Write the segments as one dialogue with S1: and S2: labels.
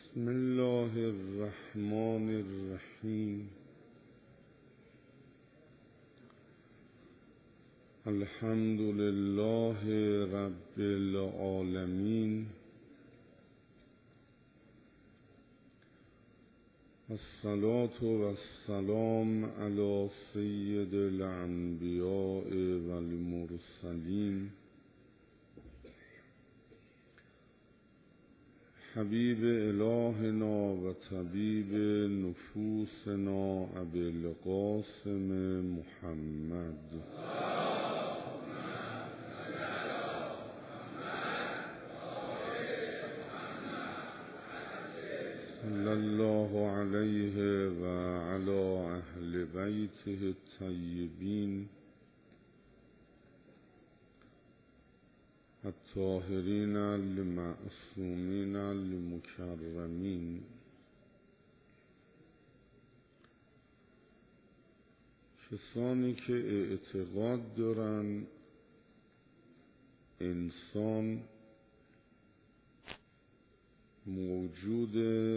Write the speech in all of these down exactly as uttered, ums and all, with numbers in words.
S1: بسم الله الرحمن الرحیم. الحمد لله رب العالمین. الصلاة والسلام علی سید الانبیاء والمرسلین حبیب الهنا و طبیب نفوسنا ابی القاسم محمد صلی الله علیه و علی اهل بیته الطیبین الطاهرین المعصومین المکرمین. کسانی که اعتقاد دارن انسان موجود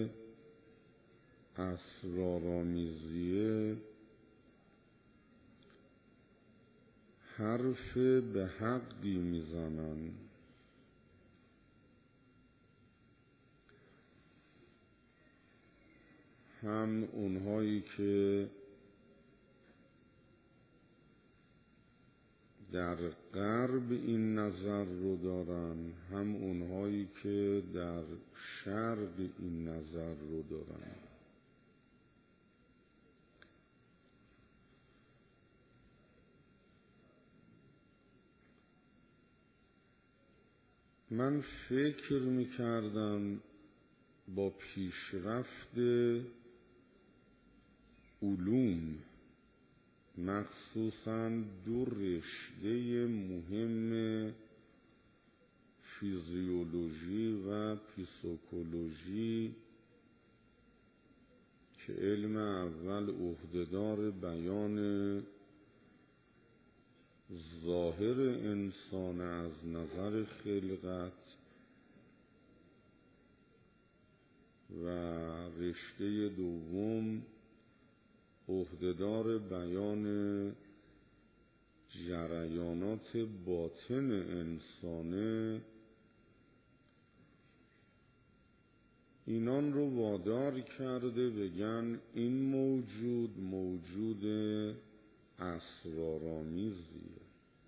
S1: اسرارآمیزیه، حرف به حقی میزنن. هم اونهایی که در غرب این نظر رو دارن، هم اونهایی که در شرق این نظر رو دارن. من فکر میکردم با پیشرفت علوم، مخصوصاً دو رشته مهم فیزیولوژی و پیسیکولوژی که علم اول عهدهدار بیان ظاهر انسان از نظر خلقت و رشته دوم عهدهدار بیان جریانات باطن انسانه، اینان رو وادار کرده بگن این موجود موجود اسرارآمیزیه.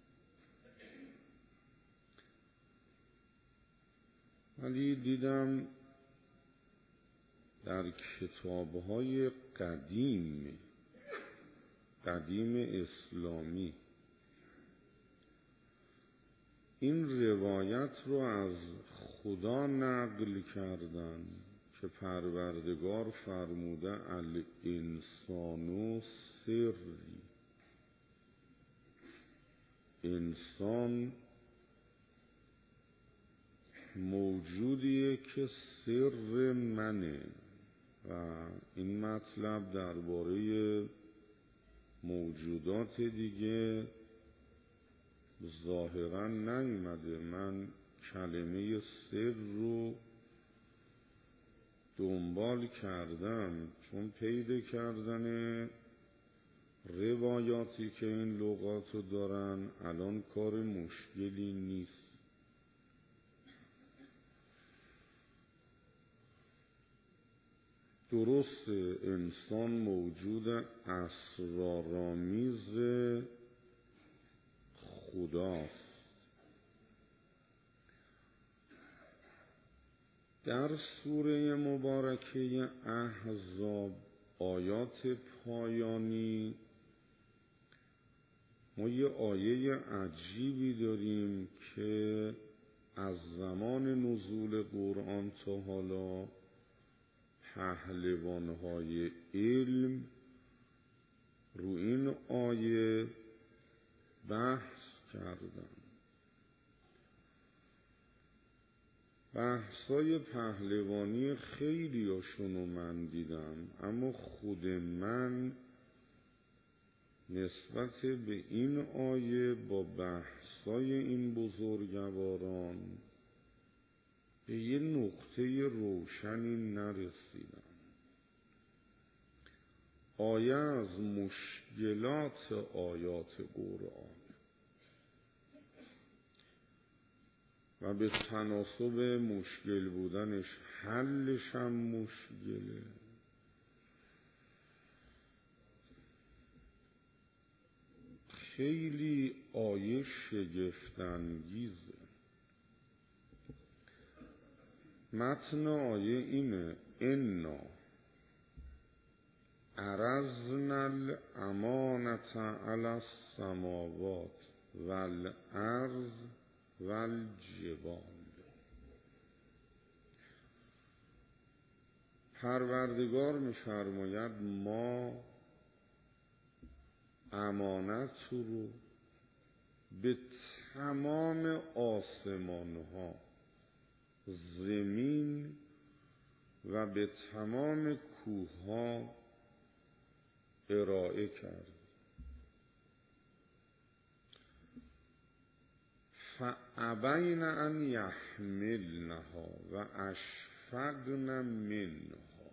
S1: ولی دیدم در کتاب‌های قدیم قدیم اسلامی این روایت رو از خدا نقل کردن که پروردگار فرموده الانسان سری، انسان موجودیه که سر منه. و این مطلب درباره موجودات دیگه ظاهرا نیومده. من کلمه سر رو دنبال کردم چون پیدا کردن روایاتی که این لغاتو دارن الان کار مشکلی نیست. درست انسان موجود اسرارآمیز خداست. در سوره مبارکه احزاب آیات پایانی ما یه آیه عجیبی داریم که از زمان نزول قرآن تا حالا پهلوان‌های علم رو این آیه بحث کردن. بحثای پهلوانی خیلی هاشونو من دیدم، اما خود من نسبت به این آیه با بحثای این بزرگواران به یه نقطه روشنی نرسیدم. آیه از مشکلات آیات قرآن و به تناسب مشکل بودنش حلش هم مشکله. خیلی آیه شگفت‌انگیزه. متن آیه اینه: انا عرضنا الامانة علی السماوات والارض والجبال. پروردگار می‌فرماید ما امانت رو به تمام آسمان‌ها، زمین و به تمام کوه‌ها ارائه کرد. فابین ان یحملنها و اشفقن منها.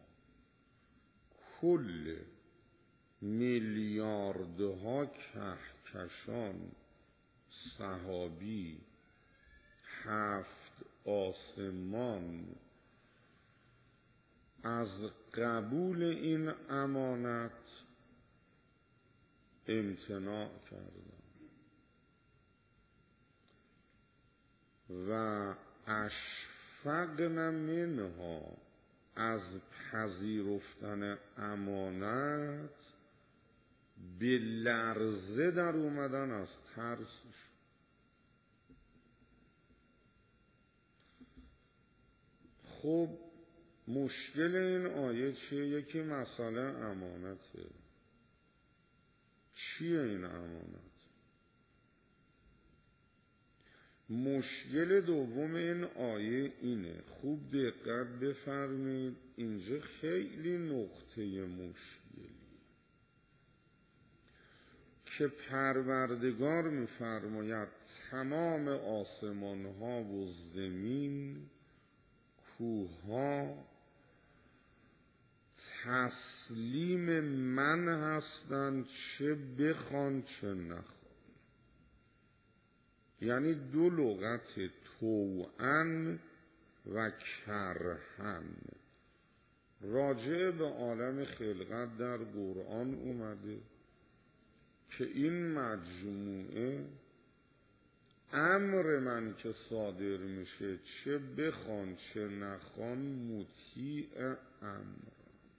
S1: کل میلیاردها کهکشان، سحابی، هفت آسمان از قبول این امانت امتناع کردند و اشفقن منها، از پذیرفتن امانت به لرزه در اومدن از ترسش. خب مشکل این آیه چیه؟ یکی مسئله امانته. چیه این امانت؟ مشکل دوم این آیه اینه، خوب دقت بفرمید، اینجا خیلی نقطه مشکلی که پروردگار می‌فرماید تمام آسمان ها و زمین، کوه ها تسلیم من هستند، چه بخوان چه نخوان. یعنی دو لغت طوعاً و کرهاً راجع به عالم خلقت در قرآن اومده که این مجموعه امر من که صادر میشه، چه بخوان چه نخوان، مطیع امر.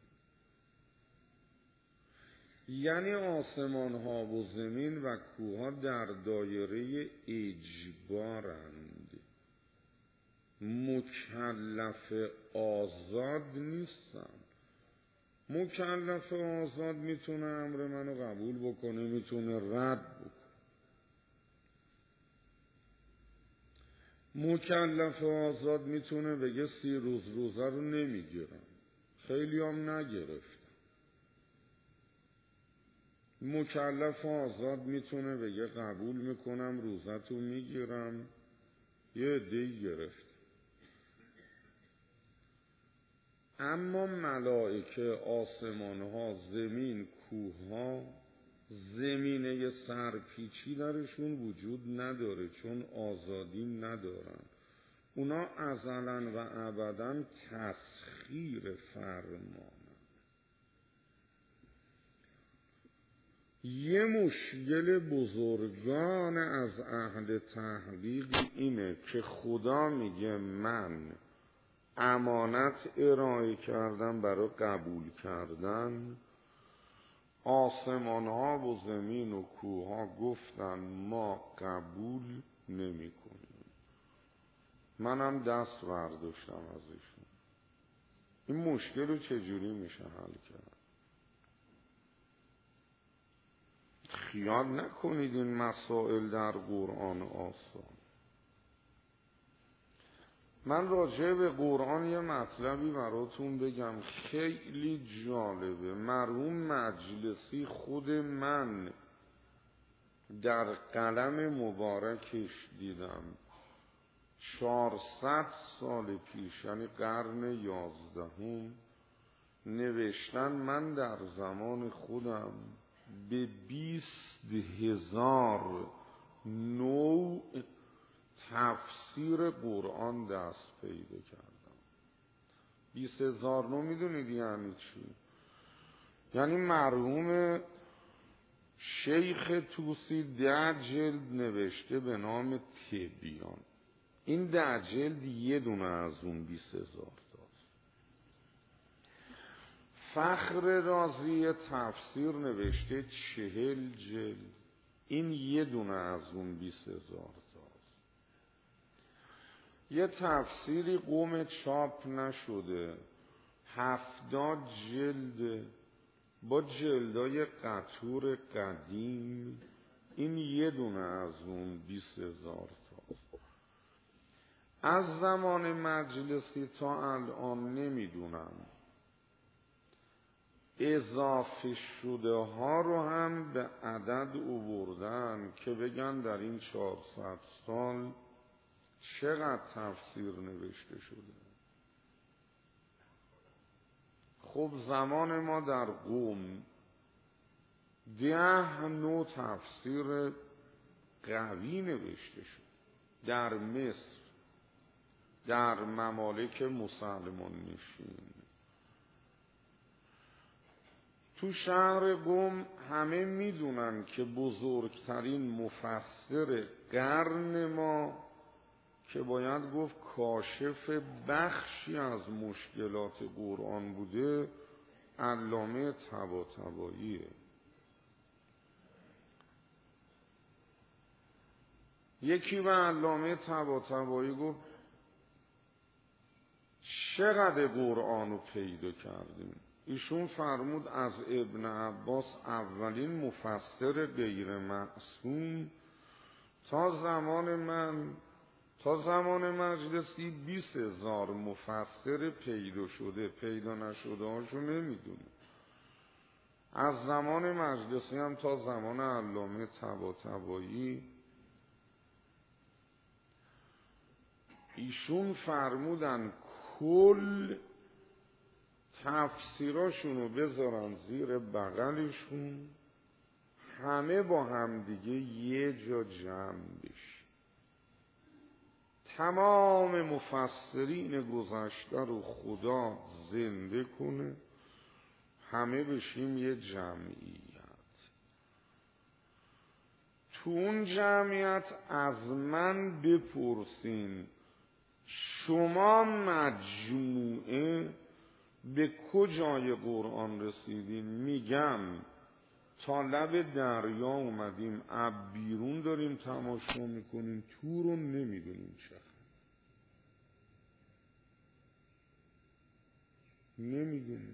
S1: یعنی آسمان ها و زمین و کوه ها در دایره اجبارند، مکلف آزاد نیستن. مکلف آزاد میتونه امر منو قبول بکنه، میتونه رد بکنه. مکلف آزاد میتونه بگه سی روز روزه رو نمیگیرم، خیلی هم نگرفتم. مکلف آزاد میتونه بگه قبول میکنم روزه تو میگیرم، یه عده‌ای گرفت. اما ملائکه، آسمان ها، زمین، کوه ها، زمینه سرپیچی درشون وجود نداره، چون آزادی ندارن. اونا ازلاً و ابداً تسخیر فرمان. یه مشکل بزرگان از اهل تحقیق اینه که خدا میگه من امانت ارائه کردم برای قبول کردن، آسمان ها و زمین و کوه ها گفتن ما قبول نمی کنیم. منم دست برداشتم ازشون. این مشکل رو چجوری میشه حل کرد؟ خیال نکنید این مسائل در قرآن آسان. من راجع به قرآن یه مطلبی براتون بگم خیلی جالبه. مرحوم مجلسی خود من در قلم مبارکش دیدم چهارصد سال پیش، یعنی قرن یازدهم، نوشتن من در زمان خودم به بیست هزار نوع تفسیر قرآن دست پیدا کردم. بیست هزار نوع میدونید یعنی چی؟ یعنی مرحوم شیخ طوسی ده جلد نوشته به نام تبیان. این ده جلد یه دونه از اون بیست هزار تاست. فخر رازی تفسیر نوشته چهل جلد. این یه دونه از اون بیست هزار تاست. یه تفسیری قوم چاپ نشده، هفتاد جلد با جلدای قطور قدیم. این یه دونه از اون بیست هزار تاست. از زمان مجلسی تا الان نمیدونم اضافه شده ها رو هم به عدد آوردن که بگن در این چهارصد سال چقدر تفسیر نوشته شده. خب زمان ما در قوم ده نوع تفسیر قوی نوشته شد. در مصر، در ممالک مسلمان نشین، تو شهر قم همه میدونن که بزرگترین مفسر قرن ما که باید گفت کاشف بخشی از مشکلات قرآن بوده، علامه طباطباییه. یکی به علامه طباطبایی گفت چقدر قرآن رو پیدا کردیم؟ ایشون فرمود از ابن عباس اولین مفسر غیر معصوم تا زمان من، تا زمان مجلسی بیست هزار مفسر پیدا شده. پیدا نشده هاشو نمیدونه. از زمان مجلسی هم تا زمان علامه طباطبایی ایشون فرمودن کل تفسیراشونو بذارن زیر بغلشون، همه با همدیگه یه جا جمع بشن. تمام مفسرین گذشته رو خدا زنده کنه، همه بشیم یه جمعیت. تو اون جمعیت از من بپرسین شما مجموعه به کجای قرآن رسیدین؟ میگم تا لب دریا اومدیم، اب بیرون داریم تماشا میکنیم، تو رو نمیدونیم چقدر. نمیدونیم.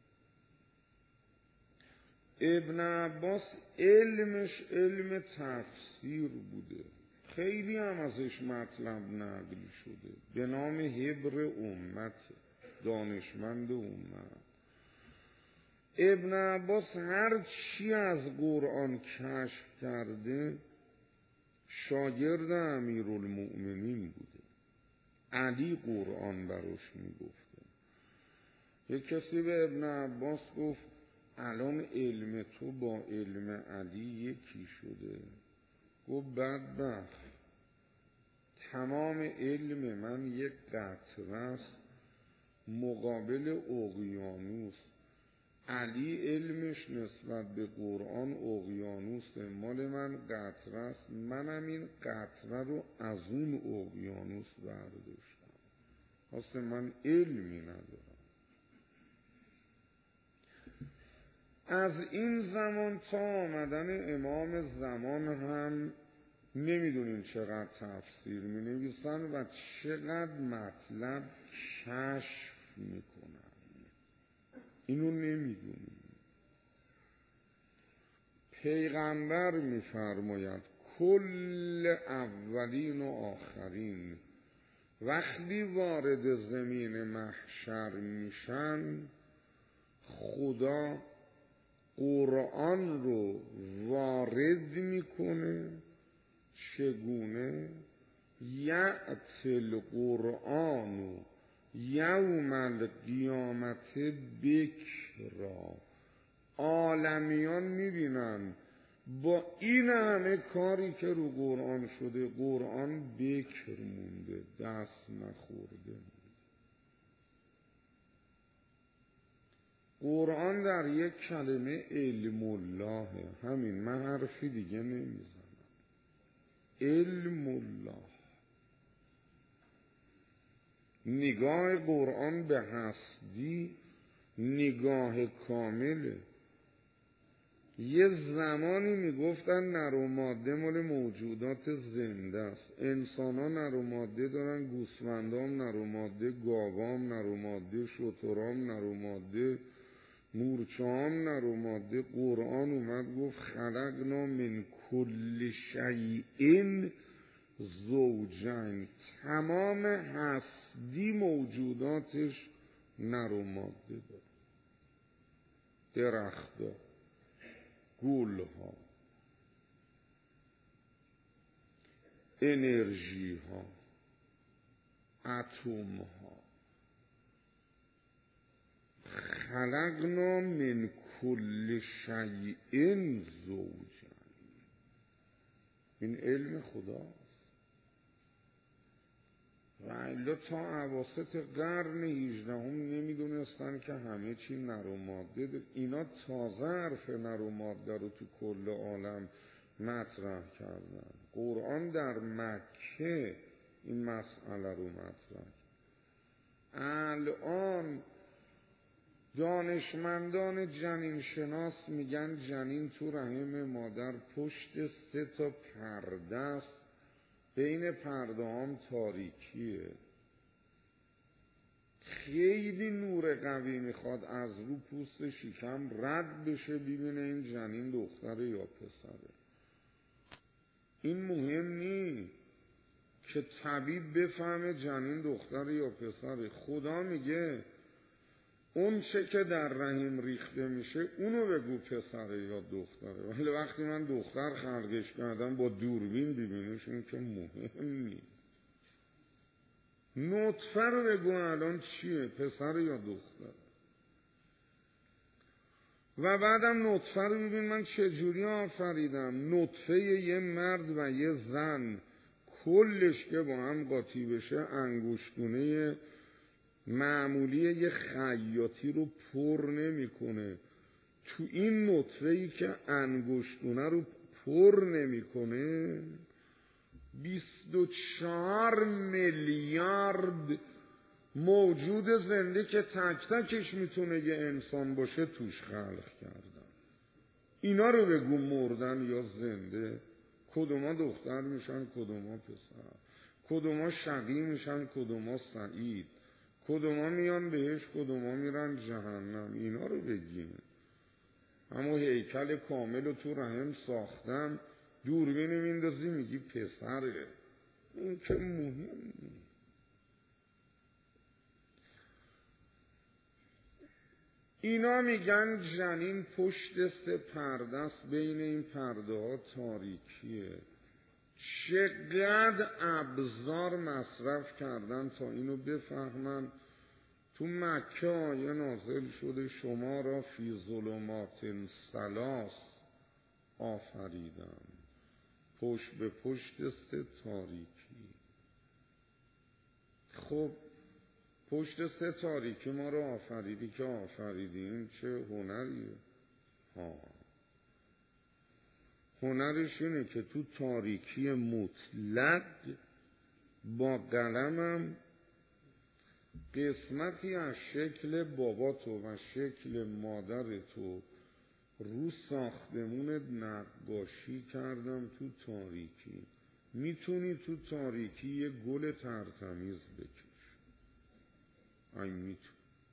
S1: ابن عباس علمش علم تفسیر بوده، خیلی هم ازش مطلب نقل شده، به نام حبر امت، دانشمند امت. ابن عباس هر چی از قرآن کشف کرده شاگرد امیرالمؤمنین بوده. علی قرآن براش میگفته. یک کسی به ابن عباس گفت الان علم تو با علم علی یکی شده. گفت بدبخت، تمام علم من یک قطره است مقابل اقیانوس. علی علمش نسبت به قرآن اقیانوسه، مال من قطره است، منم این قطره رو از اون اقیانوس برداشتم، اصلا من علمی ندارم. از این زمان تا آمدن امام زمان هم نمیدونیم چقدر تفسیر می نویسن و چقدر مطلب کشف میکنن، اینو نمیدونیم. پیغمبر میفرماید کل اولین و آخرین وقتی وارد زمین محشر میشن، خدا قرآن رو وارد میکنه. چگونه؟ یأتی القرآن یوم القیامت بکرا. عالمیان میبینن با این همه کاری که رو قرآن شده قرآن بکر مونده، دست نخورده. قرآن در یک کلمه علم الله، همین، من حرفی دیگه نمیزنم. علم الله. نگاه قرآن به هستی نگاه کامله. یه زمانی میگفتن نر و ماده مال موجودات زنده است. انسان ها نر و ماده دارن، گوسفندام نر و ماده، گاوام نر و ماده، شترام نر و ماده، مورچه‌ام نر و ماده. قرآن اومد گفت خلقنا من کل شیء زوجین. تمام هستی موجوداتش نر و ماده داره. درخت‌ها، گل‌ها، انرژی‌ها، اتم‌ها. خلقنا من کل شیء زوجین. این علم خداست. و الا تا اواسط قرن هجدهم نمیدونستن که همه چی نر و ماده ده. اینا تازه حرف نر و ماده رو تو کل عالم مطرح کردن. قرآن در مکه این مسئله رو مطرح. الان دانشمندان جنین شناس میگن جنین تو رحم مادر پشت سه تا پرده است، بین پرده هم تاریکیه. خیلی نور قوی میخواد از رو پوست شکم رد بشه ببینه این جنین دختره یا پسره. این مهم نی که طبیب بفهمه جنین دختره یا پسره. خدا میگه اون چه که در رحم ریخته میشه اونو بگو پسره یا دختره. ولی وقتی من دختر خلقش کردم با دوربین ببینش، این که مهم نیست. نطفه رو بگو الان چیه، پسر یا دختر. و بعدم نطفه رو ببین من چجوری آفریدم. نطفه یه مرد و یه زن کلش که با هم قاطی بشه انگشتونه معمولی یه خیاطی رو پر نمیکنه. تو این نطفه‌ای که انگشتونه رو پر نمیکنه بیست و چهار میلیارد موجود زنده که تک تکش میتونه یه انسان باشه توش خلق کردن. اینا رو بگو مردن یا زنده. کدوما دختر میشن، کدوما پسر، کدوما شقی میشن، کدوما سعید، کدوما میان بهش، کدوما میرن جهنم. اینا رو بگیم. اما هیکل کامل رو تو رحم ساختم، دوربین میندازی میگی پسره. این که مهم نیست. اینا میگن جنین پشت سه پرده است، بین این پرده ها تاریکیه. چقدر ابزار مصرف کردن تا اینو بفهمن. تو مکه آیه نازل شده شما را فی ظلمات ثلاث آفریدم، پشت به پشت سه تاریکی. خب پشت سه تاریکی ما رو آفریدی که آفریدیم، چه هنریه؟ ها، هنرش اینه که تو تاریکی مطلق با قلمم قسمتی از شکل بابا تو و شکل مادر تو رو ساختمونت نقاشی کردم تو تاریکی. میتونی تو تاریکی یه گل ترتمیز بکش. این میتونی.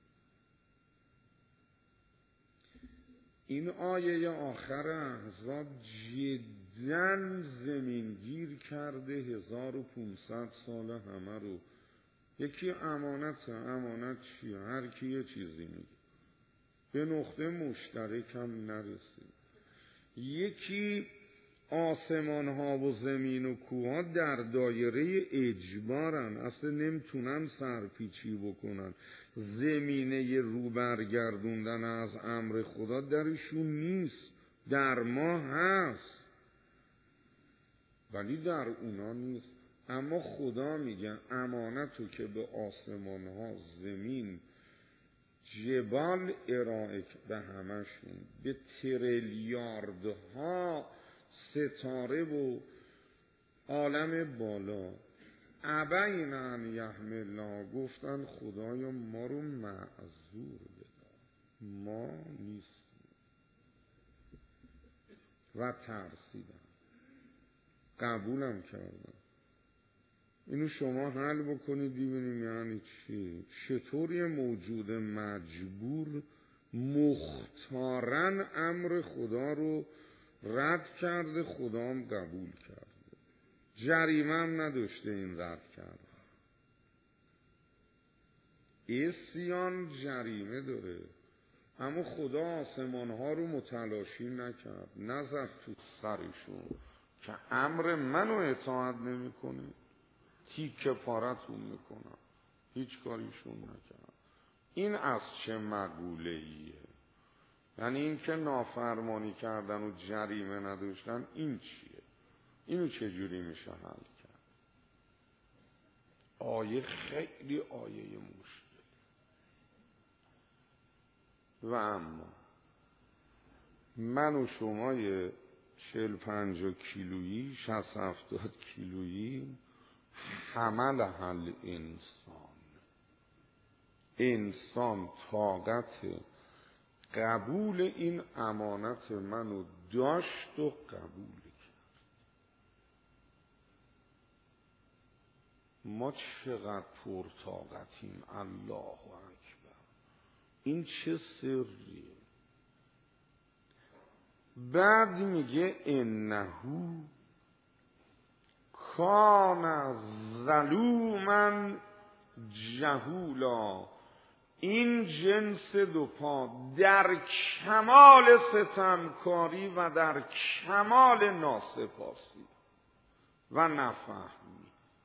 S1: این آیه آخر احزاب جداً زمینگیر کرده هزار و پونصد سال همه رو. یکی امانت، امانت چیه؟ هر کی یه چیزی میگه، به نقطه مشترک هم نرسید. یکی آسمان ها و زمین و کوه ها در دایره اجبارن، اصلا نمیتونن سرپیچی بکنن. زمینه رو برگردوندن از امر خدا درشون نیست، در ما هست ولی در اونا نیست. اما خدا میگه امانتو که به آسمان ها، زمین، جبال ارائه به همشون، به تریلیاردها ستاره و عالم بالا، ابین ان یحملنا، گفتن خدایا ما رو معذور بدار، ما نیستیم و ترسیدن، قبولم کردن. اینو شما حل بکنید ببینیم یعنی چی. چطور یه موجود مجبور مختارن امر خدا رو رد کرده، خدا هم قبول کرده، جریمه هم نداشته این رد کرده. عصیان جریمه داره، اما خدا آسمان ها رو متلاشی نکرد، نزد تو سرشون که امر منو اطاعت نمی کنه، تیکه پارتون میکنم، هیچ کاریشون نکرد. این از چه مقوله ایه؟ یعنی این که نافرمانی کردن و جریمه نداشتن، این چیه؟ اینو چجوری میشه حل کرد؟ آیه خیلی آیه مشکل. و اما من و شمای چهل پنجاه کیلویی، شصت هفتاد کیلویی، حمل حل انسان، انسان طاقت قبول این امانت منو داشت و قبول کرد. ما چقدر پرطاقتیم، الله اکبر. این چه سریه؟ بعد میگه انهو کان ظلوما جهولا. این جنس دو پا در کمال ستمکاری و در کمال ناسپاسی و نفهمی.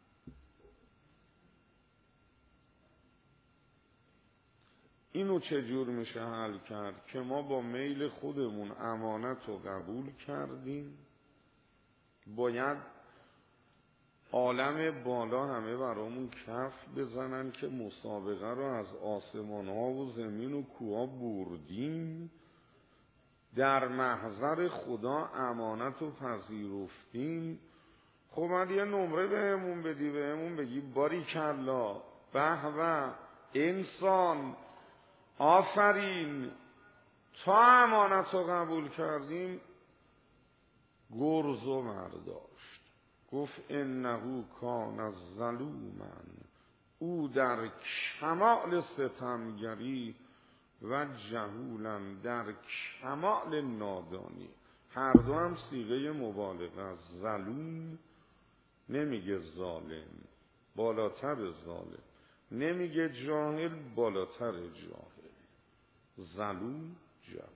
S1: اینو چجور میشه حل کرد؟ که ما با میل خودمون امانت رو قبول کردیم، باید عالم بالا همه برامون کف بزنن که مسابقه رو از آسمان ها و زمین و کوها بردیم، در محضر خدا امانت رو پذیرفتیم. خب من یه نمره بهمون بدی، بهمون بگی باریکلا، به به، انسان آفرین، تا امانت رو قبول کردیم، گرز و مرداشت. گفت انهو کان ظلوما، او در کمال ستمگری و جهولا، در کمال نادانی. هر دو هم صیغه مبالغه است. ظلوم نمیگه ظالم، بالاتر ظالم، نمیگه جاهل، بالاتر جاهل. ظلوم جهل.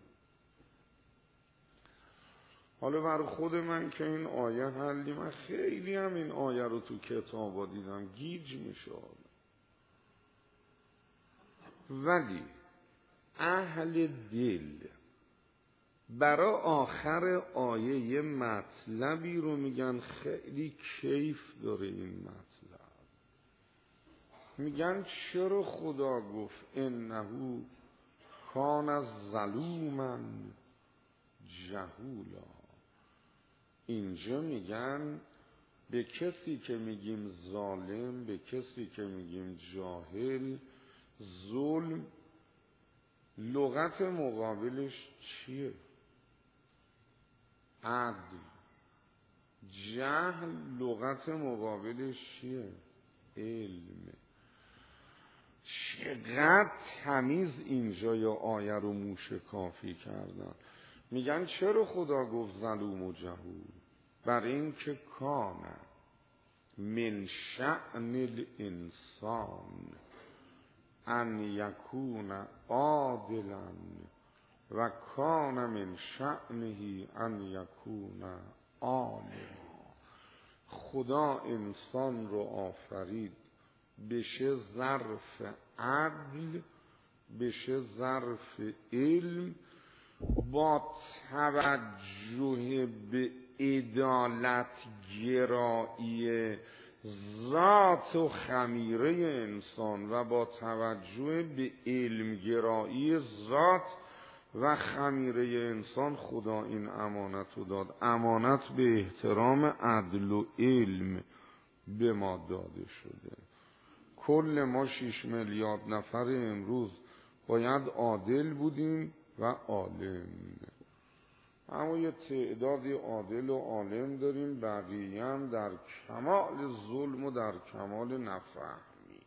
S1: حالا برای خود من که این آیه حلی، من خیلی هم این آیه رو تو کتابا دیدم، گیج میشه. ولی اهل دل برای آخر آیه یه مطلبی رو میگن خیلی کیف داره این مطلب. میگن چرا خدا گفت انهو کان ظلوما جهولا؟ اینجا میگن به کسی که میگیم ظالم، به کسی که میگیم جاهل، ظلم لغت مقابلش چیه؟ عدل. جهل لغت مقابلش چیه؟ علم. چقدر تمیز اینجا یا آیه رو موشکافی کردن. میگن چرا خدا گفت ظلوم و جهول؟ برای این که کان من شأن الانسان ان یکون عادلا و کان من شأنه ان یکون عالما. خدا انسان رو آفرید بشه ظرف عدل، بشه ظرف علم، با توجه به عدالت گرایی ذات و خمیره انسان و با توجه به علم گرایی ذات و خمیره انسان خدا این امانت رو داد. امانت به احترام عدل و علم به ما داده شده. کل ما شش میلیارد نفر امروز باید عادل بودیم و عالم، اما یه تعدادی عادل و عالم داریم، بقیه هم در کمال ظلم و در کمال نفهمی.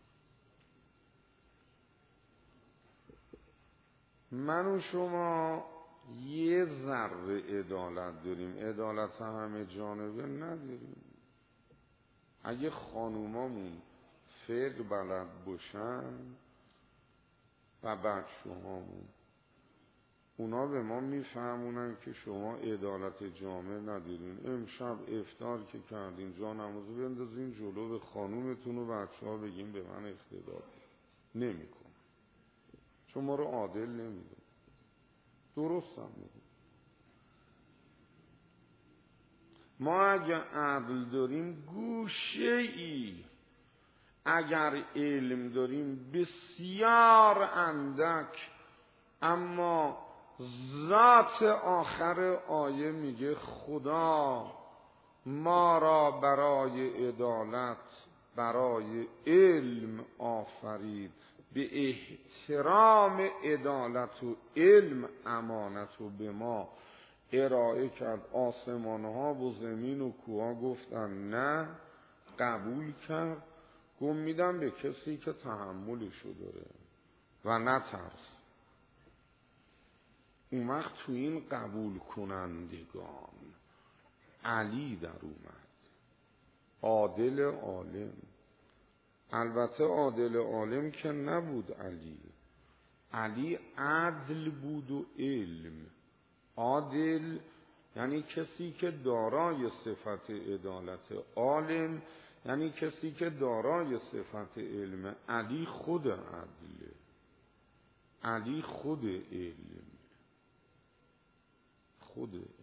S1: من و شما یه ذره عدالت داریم، عدالت همه جانبه نداریم. اگه خانومامون فقه بلد باشن و بچه هامون، اونا به ما میفهمونن که شما عدالت جامع ندارین. امشب افطار که کردین جا نمازو بندازین جلو به خانومتون و بچه ها بگین به من اقتدا نمی کن، چون ما رو عادل نمیدون. درست هم میدون. ما اگه عدل داریم گوشه ای، اگر علم داریم بسیار اندک، اما ذات آخر آیه میگه خدا ما را برای عدالت، برای علم آفرید، به احترام عدالت و علم امانت و به ما ارائه کرد. آسمان ها و زمین و کوها گفتن نه، قبول کرد. گم میدم به کسی که تحملشو داره و نترس. اون وقت تو این قبول کنندگان علی در اومد، عادل عالم. البته عادل عالم که نبود علی، علی عدل بود و علم. عادل یعنی کسی که دارای صفت عدالت، عالم یعنی کسی که دارای صفت علم. علی خود عدله، علی خود علم، خود علم.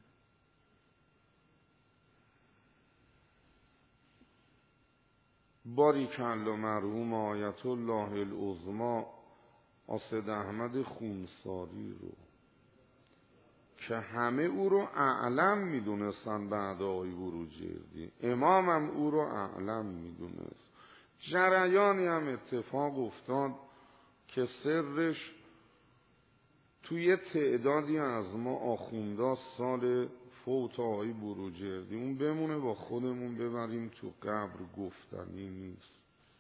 S1: باریکالله مرحوم آیت الله العظما آسد احمد خونساری رو که همه او رو اعلم میدونستن بعد آقای بروجردی، امامم او رو اعلم میدونست. جریانی هم اتفاق افتاد که سرش توی تعدادی از ما آخوندا سال فوت آقای بروجردی، اون بمونه با خودمون ببریم تو قبر، گفتنی نیست.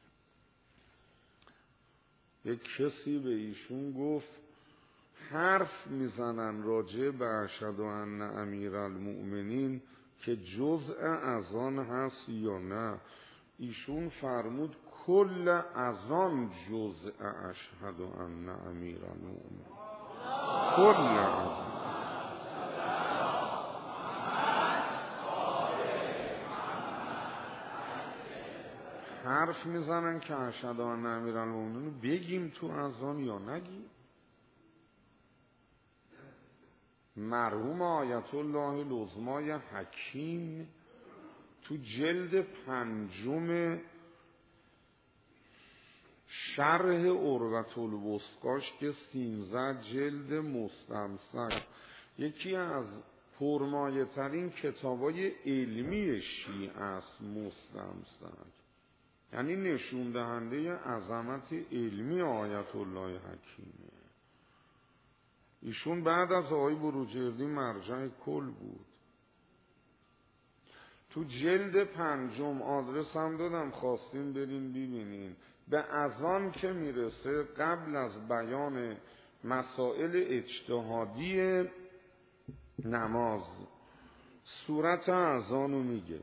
S1: یک کسی به ایشون گفت حرف میزنن راجع به اشهد ان امیرالمؤمنین که جزء از آن هست یا نه. ایشون فرمود کل از آن جزء اشهد ان امیرالمؤمنین، کل از آن. حرف میزنن که اشهد ان امیرالمؤمنین بگیم تو از آن یا نگیم. مرحوم آیت الله العظمای حکیم تو جلد پنجم شرح عروة الوثقاش که سیزده جلد مستمسک، یکی از پرمایه ترین کتابای علمی شیعه است مستمسک، یعنی نشون دهنده عظمت علمی آیت الله حکیمه. ایشون بعد از آقای بروجردی مرجع کل بود. تو جلد پنجم آدرس هم دادم، خواستین برین ببینین. به اذان که میرسه قبل از بیان مسائل اجتهادی نماز صورت اذانو میگه.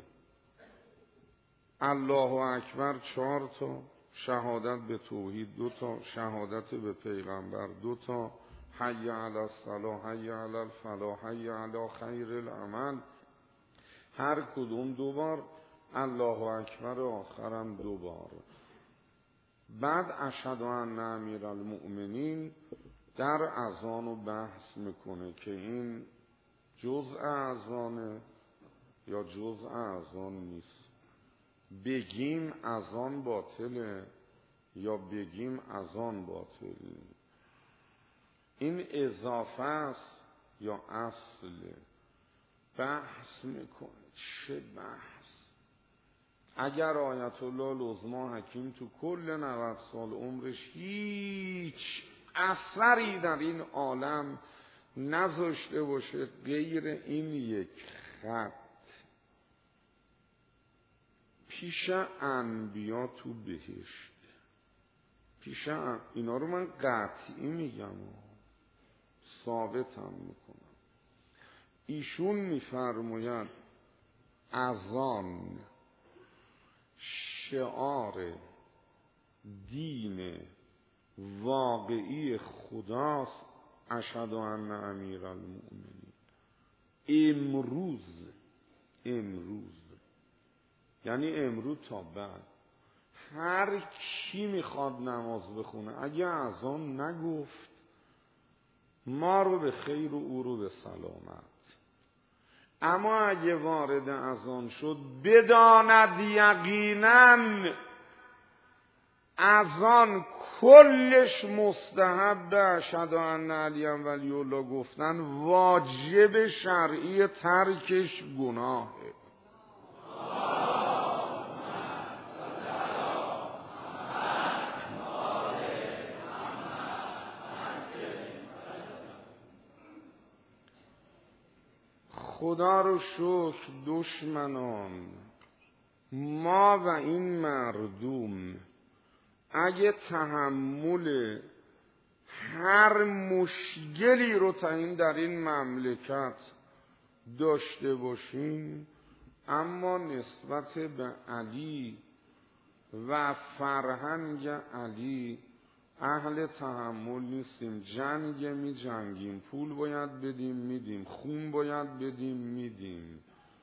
S1: الله اکبر چهار تا، شهادت به توحید دو تا، شهادت به پیغمبر دو تا، حی علی الصلاح، حی علی الفلاح، حی علی خیر العمل، هر کدوم دو بار، الله اکبر آخرم دو بار. بعد اشهد ان امیرالمؤمنین در اذان رو بحث میکنه که این جزء اذانه یا جزء اذان نیست، بگیم اذان باطله یا بگیم اذان باطل، این اضافه است یا اصله. بحث میکنه. چه بحث! اگر آیت الله العظمی حکیم تو کل نود سال عمرش هیچ اثری در این عالم نذاشته باشه غیر این یک خط، پیش انبیا تو بهشت، پیش ان... اینا رو من قطعی میگم و ثابتم میکنم. ایشون میفرماید اذان شعار دین واقعی خداست. اشهد ان امیرالمؤمنین. امروز امروز یعنی امروز تا بعد هر کی میخواد نماز بخونه اگه اذان نگفت ما رو به خیر و او رو به سلامت، اما اگه وارد اذان شد بداند یقینا اذان کلش مستحب، اشهد ان علی ولی الله گفتن واجب شرعی، ترکش گناهه. خدا رو شکر دشمنان ما و این مردم اگه تحمل هر مشکلی رو تا این در این مملکت داشته باشیم، اما نسبت به علی و فرهنگ علی اهل تحمل نیستیم. جنگ می جنگیم، پول باید بدیم میدیم، خون باید بدیم میدیم.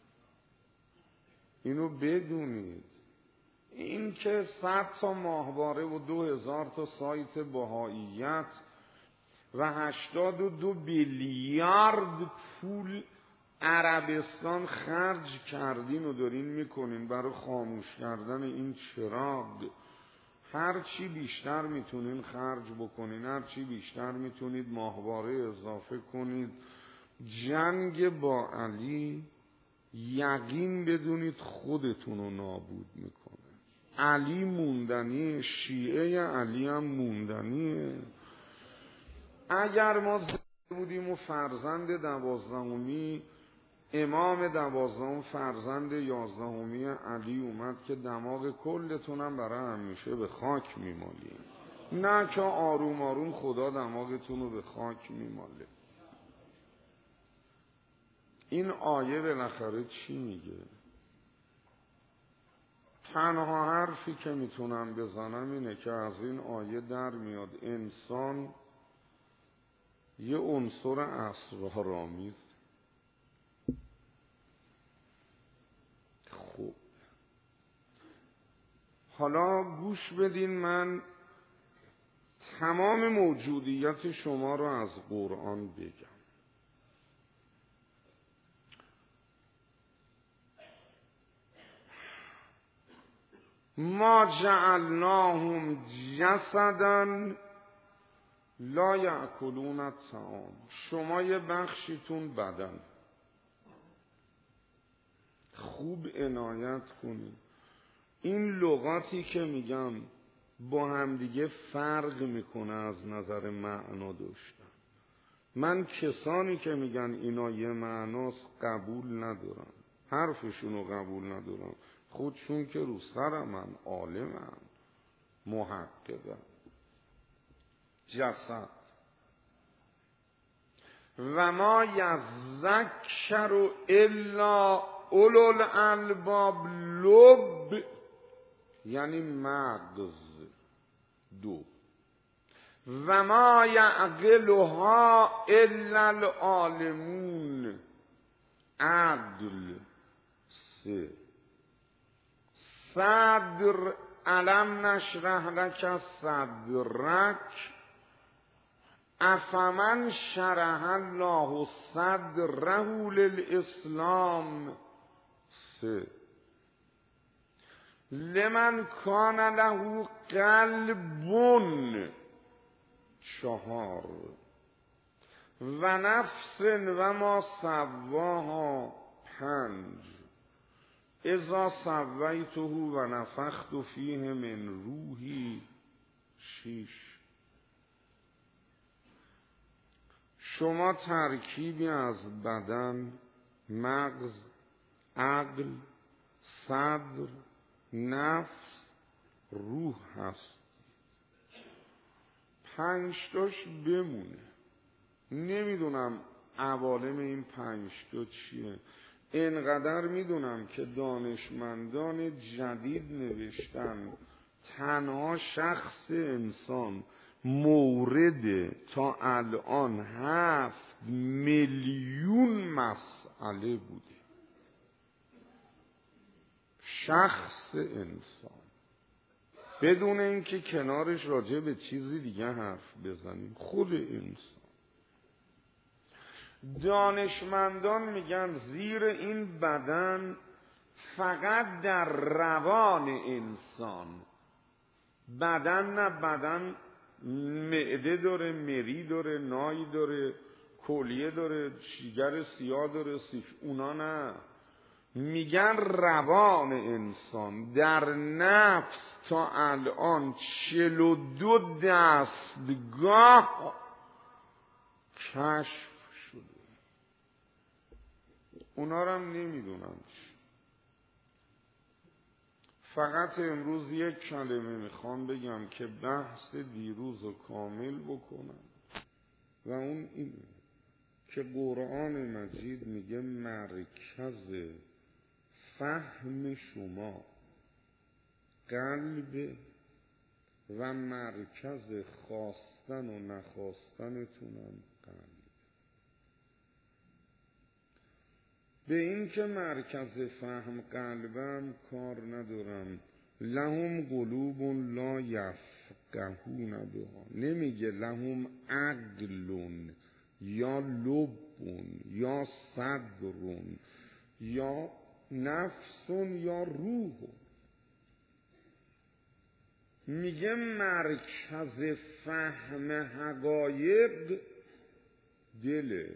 S1: اینو بدونید. این که صد تا ماهواره و دو هزار تا سایت بهائیت و هشتاد و دو بیلیارد پول عربستان خرج کردین و دارین میکنین برای خاموش کردن این چراغ. هر چی بیشتر میتونین خرج بکنین، هر چی بیشتر میتونید ماهواره اضافه کنید. جنگ با علی یقین بدونید خودتون رو نابود میکنه. علی موندنی، شیعه علی هم موندنیه. اگر ما زنده بودیم و فرزند دوازدهمی امام دوازدهم فرزند یازدهمی علی اومد که دماغ کلتونم برای همیشه به خاک میمالیم، نه که آروم آروم خدا دماغتون رو به خاک میماله. این آیه بالاخره چی میگه؟ تنها حرفی که میتونم بزنم اینه که از این آیه در میاد انسان یه عنصر اسرارآمیز. خب حالا گوش بدین، من تمام موجودیت شما رو از قرآن بگم. ما جعلناهم جسدا لا یأکلون الطعام. شما یه بخشیتون بدن. خوب عنایت کنید. این لغاتی که میگم با هم دیگه فرق میکنه از نظر معنا داشتن. من کسانی که میگن اینا یه معناست قبول ندارم، حرفشونو قبول ندارم. خودشون که رو سرمن، عالمن، محققن. جسد و ما یذکر الا اولو الالباب. لب یعنی مغز دو. و ما یعقلها الا العالمون. عدل سه. صدر علم نشرح لک صدرک افمن شرح الله صدره للاسلام سه. لمن کان له قلب چهار و نفس و ما سواها پنج اذا سویته و نفخت فیه من روحی شیش. شما ترکیبی از بدن، مغز، عقل، صدر، نفس، روح هست. پنجتاش بمونه. نمیدونم عوالم این پنجتا چیه. اینقدر میدونم که دانشمندان جدید نوشتن تنها شخص انسان مورد تا الان هفت میلیون مسئله بوده. شخص انسان بدون اینکه کنارش راجع به چیزی دیگه حرف بزنیم. خود انسان. دانشمندان میگن زیر این بدن فقط در روان انسان، بدن نه، بدن معده داره، مری داره، نای داره، کلیه داره، جگر سیاه داره، سیف، اونا نه. میگن روان انسان در نفس تا الان چهل و دو دستگاه کشف شده. اونا رو هم نمیدونم. فقط امروز یک کلمه میخوام بگم که بحث دیروز رو کامل بکنم و اون اینه که قرآن مجید میگه مرکز فهم شما قلب و مرکز خواستن و نخواستنتونم قلب. به این که مرکز فهم قلبم کار ندارم. لهم قلوب لا یفقهون بها. نمیگه لهم عقل یا لب یا صدر یا نفس یا روح. میگه مرکز فهم حقایق دله،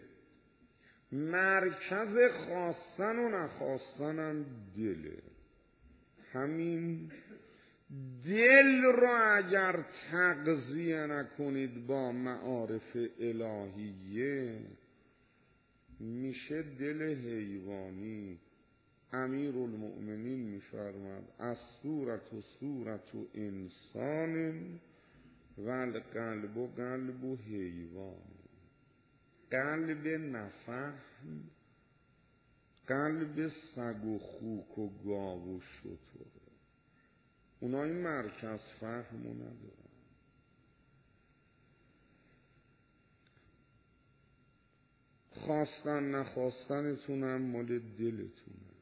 S1: مرکز خواستن و نخواستنم دله. همین دل را اگر تغذیه نکنید با معارف الهیه میشه دل حیوانی. امیر المؤمنین میفرماد از صورت و صورت و انسان و القلب و قلب و حیوان. قلب نفهم، قلب سگ و خوک و گاو و شتر، اونا این مرکز فهمو ندارن. خواستن نخواستنتونم مال دلتونه.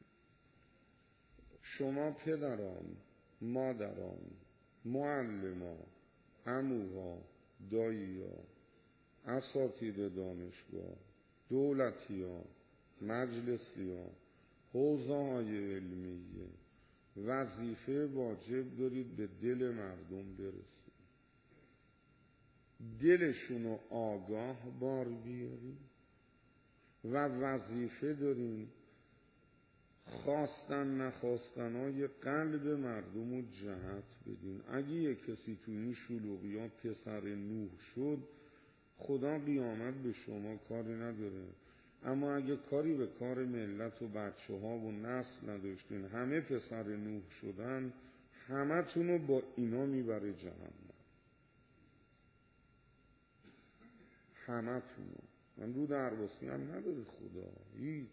S1: شما پدران، مادران، معلمان، عموها، دایی‌ها، اساتید دانشگاه، دولتی‌ها، مجلسی‌ها، حوزه‌های علمیه، وظیفه واجب دارید به دل مردم برسید. دلشونو آگاه بار بیارید و وظیفه دارین خواستن نخواستنای قلب مردم رو جهت بدین. اگه یک کسی تو این شلوغی ها پسر نوح شد، خدا قیامت به شما کاری نداره. اما اگه کاری به کار ملت و بچه ها و نسل نداشتین، همه پسر نوح شدن، همه تونو با اینا میبره جهنم. همه تونو. من رو درواسی هم نداره خدا هیچ.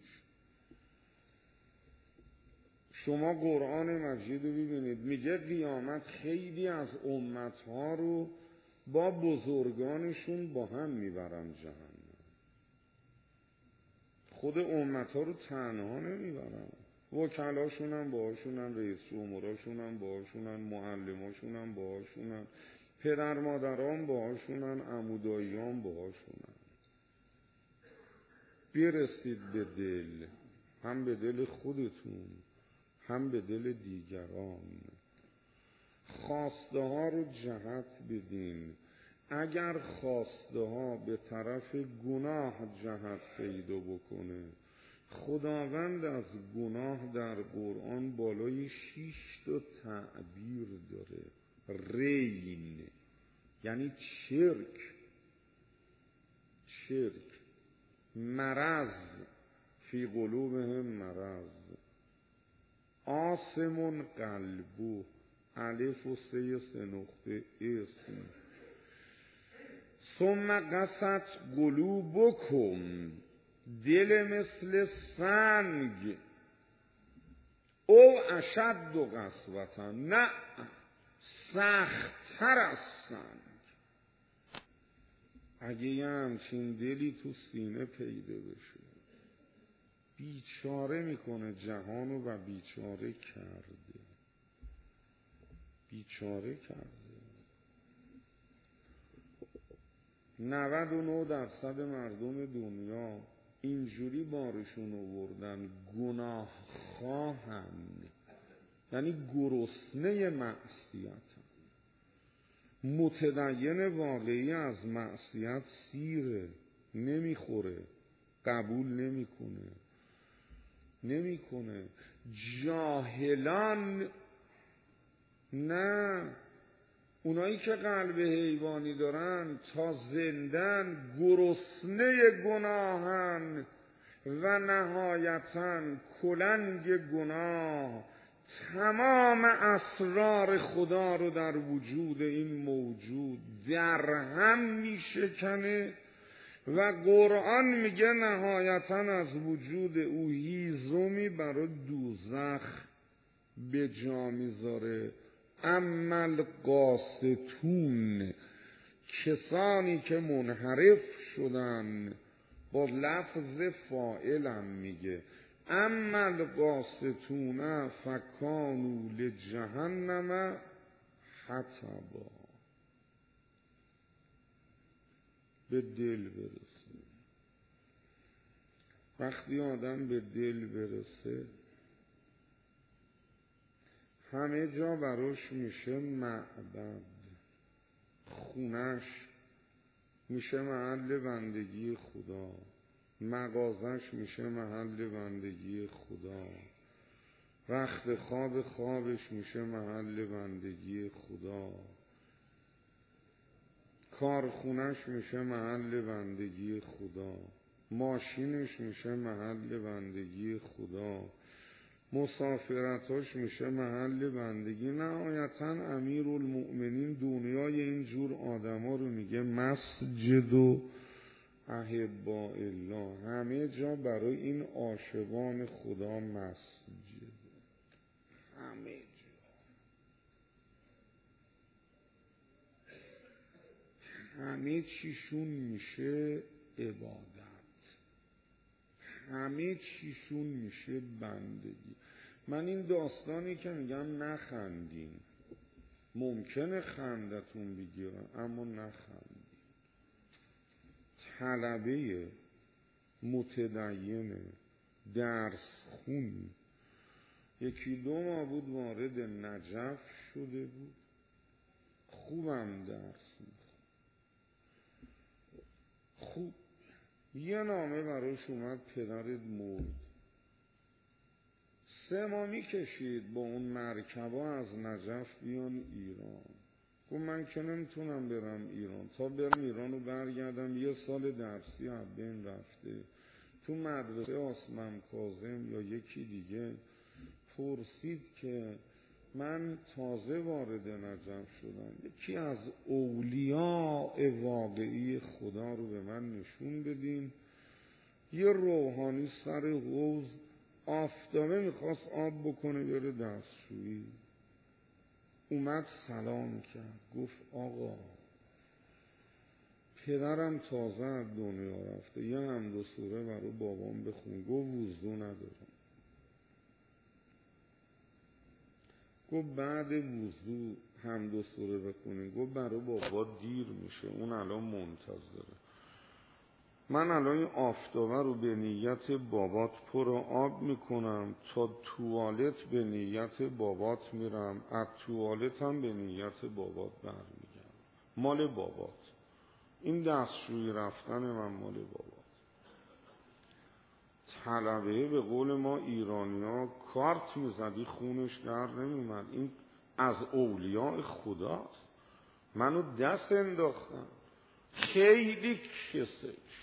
S1: شما قرآن مجید رو ببینید، میگه قیامت خیلی از امتها رو با بزرگانشون با هم میبرن جهنم. خود امتها رو تنها نمیبرن. وکلاشونم باهاشونن، رئیس جمهوراشونم باهاشونن، معلماشونم باهاشونن، پدر مادران باهاشونن، عموداییان باهاشونن. برسید به دل، هم به دل خودتون هم به دل دیگران. خواسته ها رو جهت بدین. اگر خواسته ها به طرف گناه جهت پیدا بکنه، خداوند از گناه در قرآن بالای شش تا تعبیر داره. رین یعنی شرک، شرک، مرض، فی قلوبهم مرض، آسمون قلبو، الف و سه سه نقطه اسم، ثم قست قلوبکم، دل مثل سنگ، او اشد و قسوة، نه سخت‌تر از سنگ. اگه یه همچین دلی تو سینه پیدا بشه، بیچاره میکنه جهانو و بیچاره کرده، بیچاره کرده. نود و نه درصد مردم دنیا اینجوری بارشون آوردن، گناه خواهن، یعنی گرسنه معصیتن. متدین واقعی از معصیت سیره، نمیخوره، قبول نمیکنه نمیکنه. جاهلان نه، اونایی که قلب حیوانی دارن تا زندن گرسنه گناهن و نهایتاً کلنگ گناه تمام اسرار خدا رو در وجود این موجود در هم میشکنه و قرآن میگه نهایتاً از وجود او هیزمی برای دوزخ به جا میذاره. عمل قاستون، کسانی که منحرف شدن، با لفظ فاعلم میگه عمل قاستون فکانوا لجهنم حطبا. به دل برسه. وقتی آدم به دل برسه همه جا براش میشه معبد، خونش میشه محل بندگی خدا، مغازش میشه محل بندگی خدا، رخت خواب خوابش میشه محل بندگی خدا، کارخونش میشه محل بندگی خدا، ماشینش میشه محل بندگی خدا، مسافرتاش میشه محل بندگی. نهایتاً امیرالمؤمنین دنیای اینجور آدما رو میگه مسجد و احباء الله، همه جا برای این عاشقان خدا مسجد، همه جا، همه چیشون میشه عبادت، همه چیشون میشه بندگی. من این داستانی که میگم نخندین، ممکنه خندتون بگیرن اما نخندین. طلبه متدین درس خون یکی دو ماه بود وارد نجف شده بود، خوبم درس میخوند، خوب. یه نامه براش اومد پدرت مرد. سه ماه میکشید با اون مرکبا از نجف بیان ایران. گفت من که نمیتونم برم ایران، تا برم ایران رو برگردم یه سال درسی از بین رفته. تو مدرسه آسمم کاظم یا یکی دیگه پرسید که من تازه وارد نجف شدم، یکی از اولیاء واقعی خدا رو به من نشون بدین. یه روحانی سر حوض آفتابه میخواست آب بکنه بره دستشویی، اومد سلام کرد، گفت آقا پدرم تازه از دنیا رفته، یه حمد و سوره برای بابام بخون. گفت وضو ندارم. گفت بعد وضو حمد و سوره بخونی. گفت برای بابا دیر میشه، اون الان منتظره. من الان این آفتابه رو به نیت بابات پر آب میکنم، تا توالت به نیت بابات میرم، از توالت هم به نیت بابات برمیگردم. مال بابات. این دستشویی رفتن من مال بابات. طلبه به قول ما ایرانی ها کارت میزدی خونش در نمیمد. این از اولیاء خداست. منو دست انداختن خیلی کسش.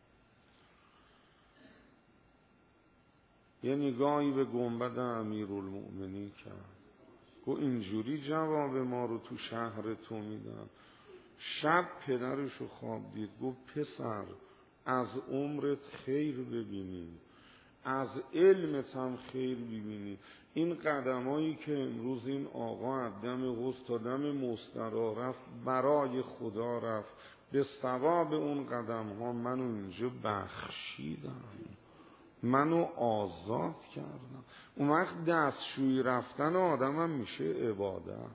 S1: یه نگاهی به گنبد امیرالمؤمنین کرد، گفت اینجوری جواب ما رو تو شهر تو میدن. شب پدرشو خواب دید، گفت پسر از عمرت خیر ببینی، از علمت هم خیر ببینی. این قدمایی که امروز این آقا از دم غسل تا دم مسترا رفت، برای خدا رفت، به ثواب اون قدم ها منو اینجا بخشیدم، منو آزاد کردم. اون وقت دستشویی رفتن آدم هم میشه عبادت.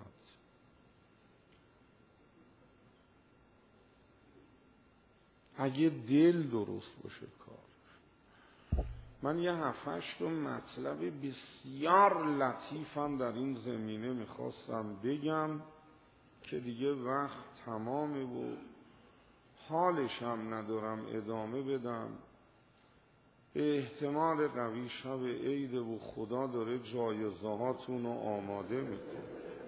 S1: اگه دل درست باشه کار. من یه هفتش تا مطلب بسیار لطیفم در این زمینه میخواستم بگم که دیگه وقت تمامه و حالش هم ندارم ادامه بدم. به احتمال قوی شب عید و خدا داره جایزه هاتون رو آماده میکنه.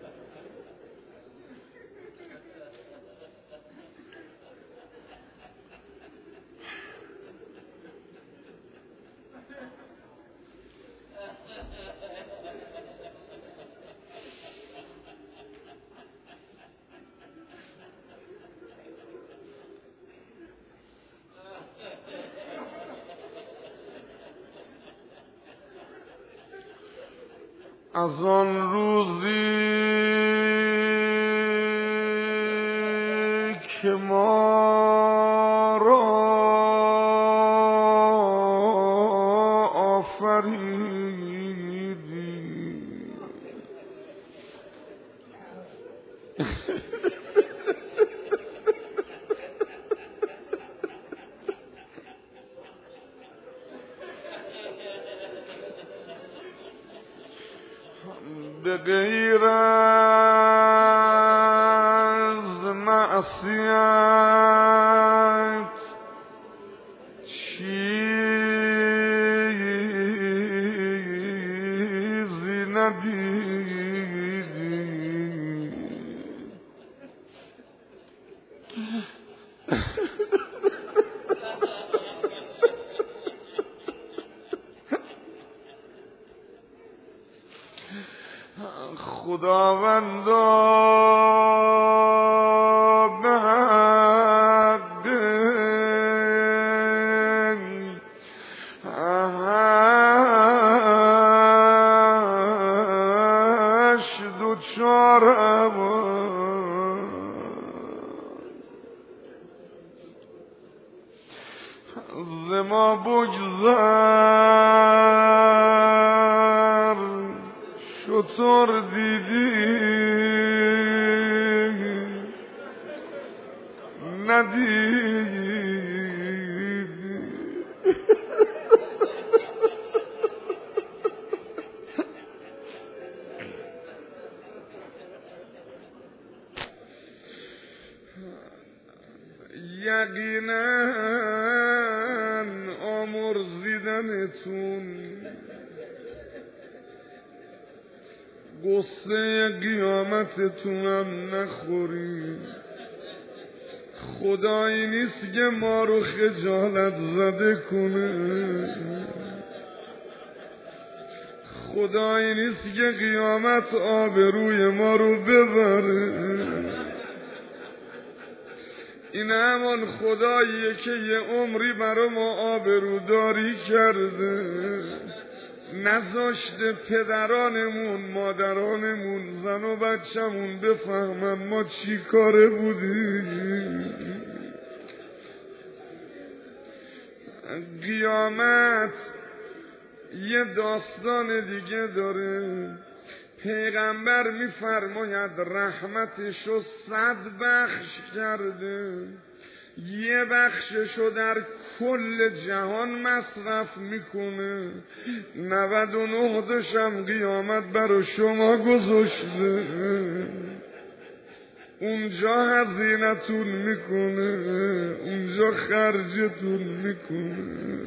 S1: از آن روزی که ما را آفریدی، به غیر از معصیت چیزی ندیدی. خداوندا به حق هشت و چارم ز ما بگذر، شطور دیدی ندیدی. یقینا آمرزیدنتون قصه قیامتتونم نخوری. خدایی نیست که ما رو خجالت زده کنه، خدایی نیست که قیامت آبروی ما رو ببره. این همان خداییه که یه عمری برا ما آبروداری کرده، نذاشته پدرانمون مادرانمون زن و بچمون بفهمن ما چی کاره بودیم. قیامت یه داستان دیگه داره. پیغمبر میفرماید رحمتشو صد بخش کرده، یه بخششو در کل جهان مصرف میکنه، نود و نه داشم قیامت برای شما گذاشته، اونجا هزینتون میکنه، اونجا خرجتون میکنه.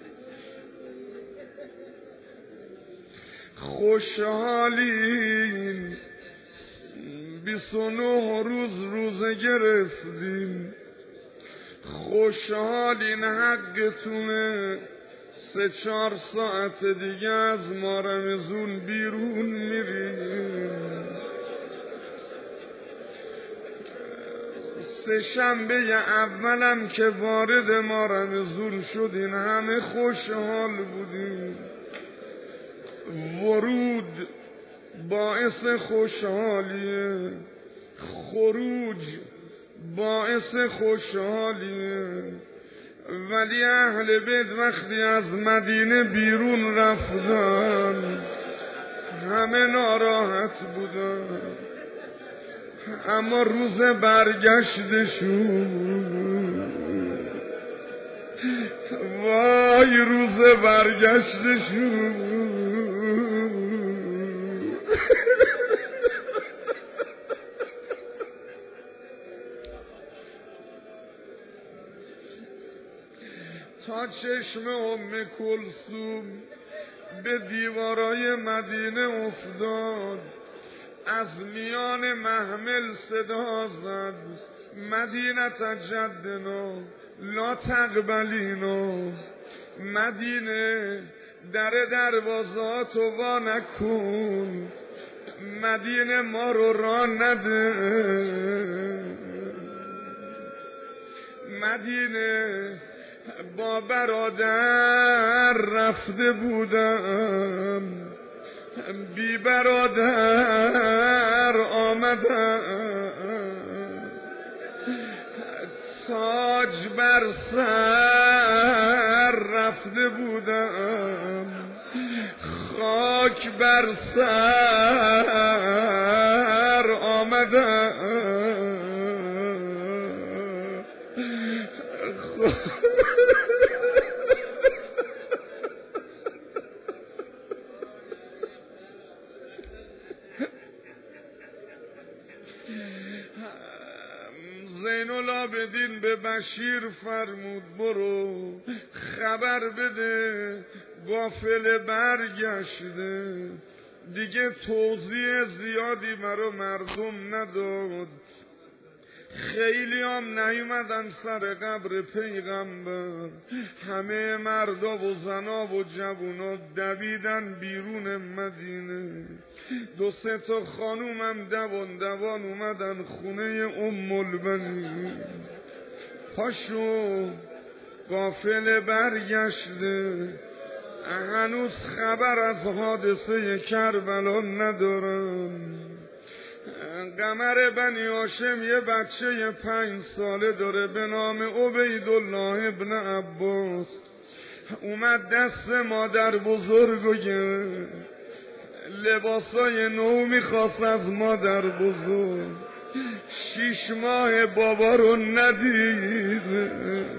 S1: خوشحالین بیست و نه روز روزه گرفتین، خوشحالین حقتونه، سه چهار ساعت دیگه از ما رمزون بیرون میریم. سه شنبه اولم که وارد ما رمزون شدین همه خوشحال بودیم. ورود باعث خوشحالیه، خروج باعث خوشحالیه، ولی اهل بیت وقتی از مدینه بیرون رفتن همه ناراحت بودن، اما روز برگشتشون، وای روز برگشتشون تا چشم ام کلثوم به دیوارای مدینه افتاد، از میان محمل صدا زد مدینه جدنا لا تقبلینا، مدینه در دروازاتو وا نکن، مدینه ما رو راه نده، مدینه با برادر رفته بودم، بی برادر آمدم، تاج بر سر رفته بودم، خاک بر سر آمدم. زین العابدین به بشیر فرمود برو خبر بده غافل برگشته، دیگه توضیح زیادی برا مردم نداد. خیلی هم نیومدن سر قبر پیغمبر، همه مردا و زنا و جوونا دویدن بیرون مدینه. دو سه تا خانوم هم دوان دوان اومدن خونه ام البنین. پاشو غافل برگشته، هنوز خبر از حادثه کربلا ندارم. قمر بنی هاشم یه بچه پنج ساله داره به نام عبیدالله ابن عباس، اومد دست مادر بزرگو گرفت، لباسای نو میخواست از مادر بزرگ، شیش ماه بابا رو ندید،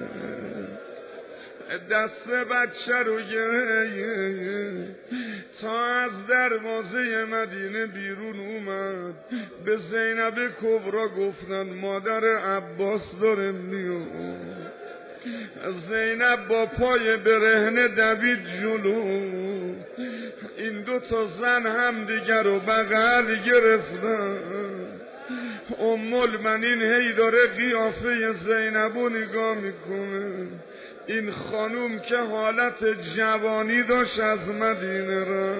S1: دست بچه رو گرفت تا از دروازه مدینه بیرون اومد. به زینب کبرا گفتن مادر عباس داره میاد. زینب با پای برهنه دوید جلو، این دو تا زن هم دیگر رو بغل گرفتن. ام المؤمنین هی داره قیافه زینب رو نگاه میکنه، این خانوم که حالت جوانی داشت از مدینه را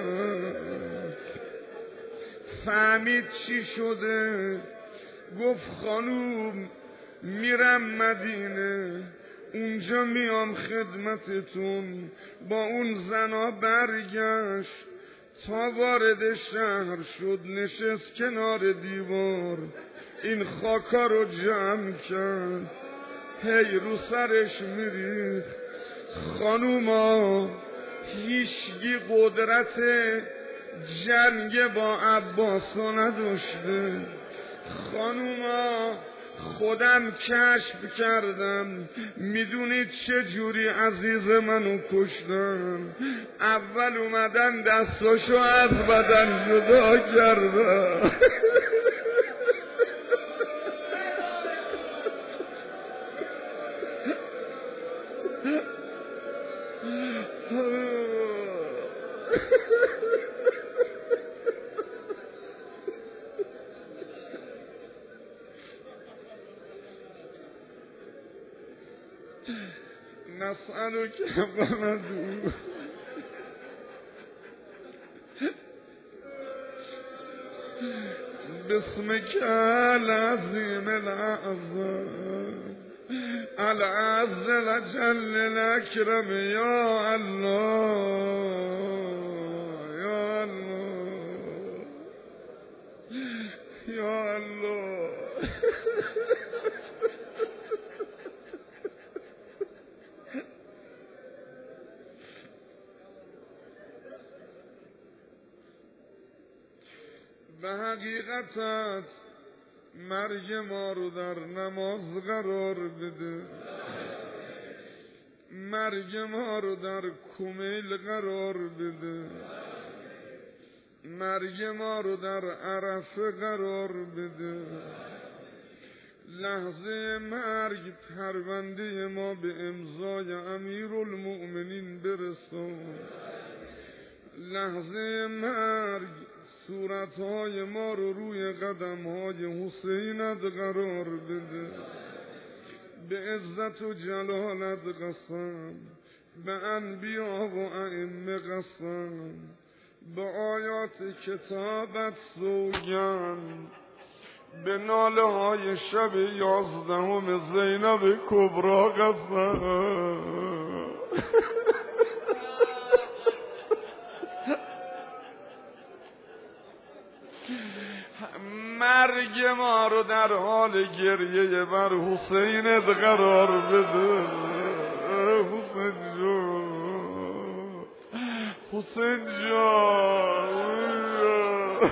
S1: فهمید چی شده، گفت خانوم میرم مدینه، اونجا میام خدمتتون. با اون زنا برگشت تا وارد شهر شد، نشست کنار دیوار، این خاکا رو جمع کرد، هی رو سرش میریخت. خانوما هیچگی قدرت جنگ با عباسو نداشته. خانوما خودم کشف کردم، میدونید چه جوری عزیز منو کشتن؟ اول اومدن دستاشو از بدن جدا کردن. نسألك بلدو باسمك العظيم الأعظم العز الجل الأكرم يا الله يا الله يا الله. به حقیقتت مرگ ما رو در نماز قرار بده، مرگ ما رو در کمیل قرار بده، مرگ ما رو در عرفه قرار بده. لحظه مرگ پرونده ما به امضای امیرالمؤمنین برسون. لحظه مرگ صورتهای ما رو روی قدمهای حسینت قرار بده. به عزت و جلالت قسم، به انبیا و ائمه قسم، به آیات کتابت سوگند، به ناله های شب یازدهم زینب کبرا قسم. مرگ ما رو در حال گریه بر حسینت قرار بده. حسین جان، حسین جان.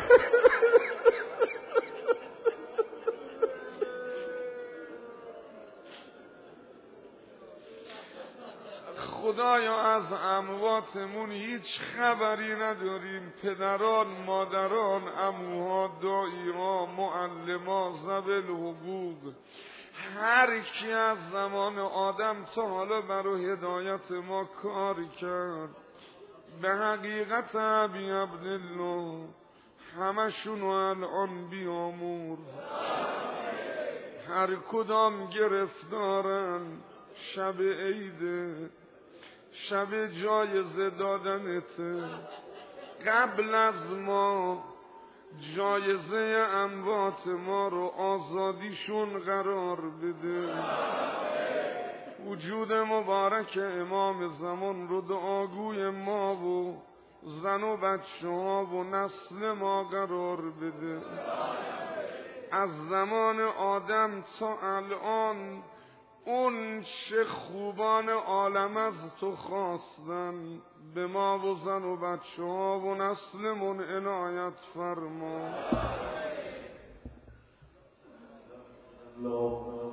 S1: خدایا از امواتمون هیچ خبری نداریم. پدران، مادران، عموها، داییها، معلما، ذوی الحقوق، هر کی از زمان آدم تا حالا برای هدایت ما کار کرد، به حقیقت ابی عبدالله همشون رو الان بیامور. هر کدام گرفتارن، شب عیده، شب جایزه دادنته. قبل از ما جایزه اموات ما رو آزادیشون قرار بده. وجود مبارک امام زمان رو دعاگوی ما و زن و بچه ها و نسل ما قرار بده. از زمان آدم تا الان اون چه خوبان عالم از تو خواستن، به ما و زن و بچه ها و نسلمون عنایت فرما.